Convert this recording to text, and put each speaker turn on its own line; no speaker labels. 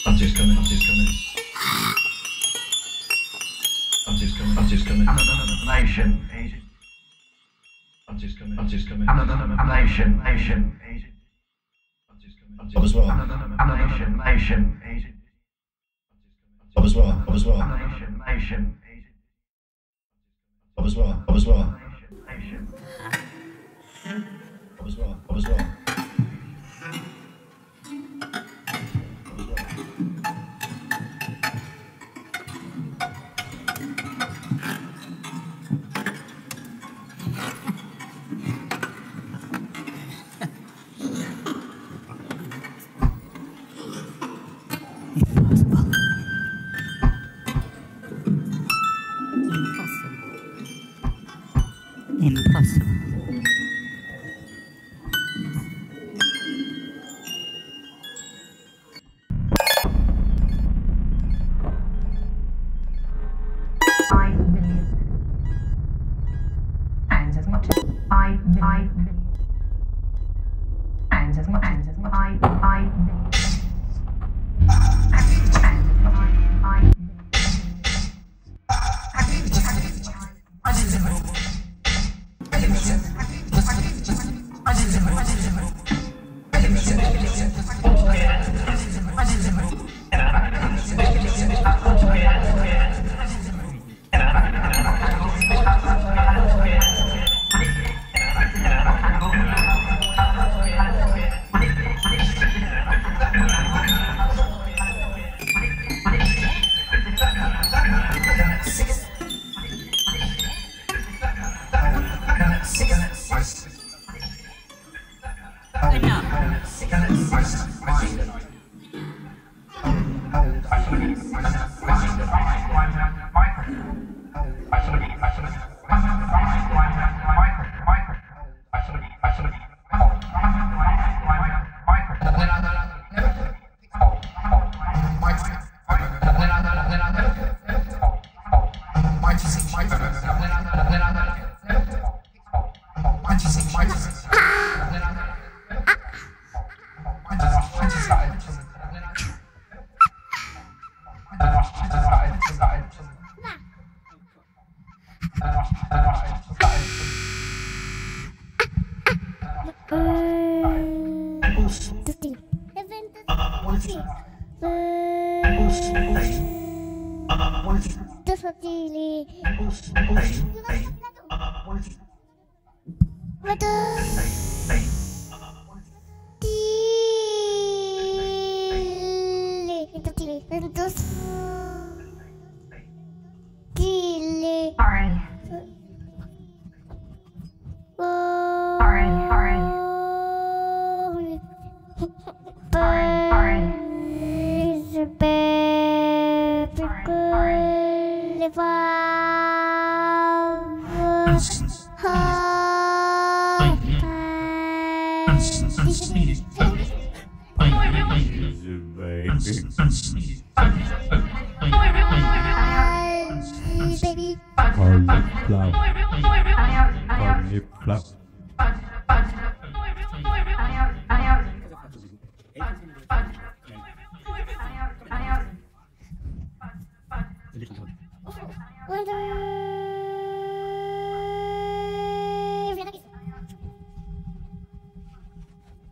I'm just coming. I'm just coming. I'm just coming. I'm just coming. Nation. I'm just coming. I'm just coming. Nation. Nation. I'm just coming. I'm just coming. Nation. Nation. As well. As well. Nation. Nation. As well. As well. Nation. As well. As well.
Impossible.
And as much as I and as much as I
Cauliflower.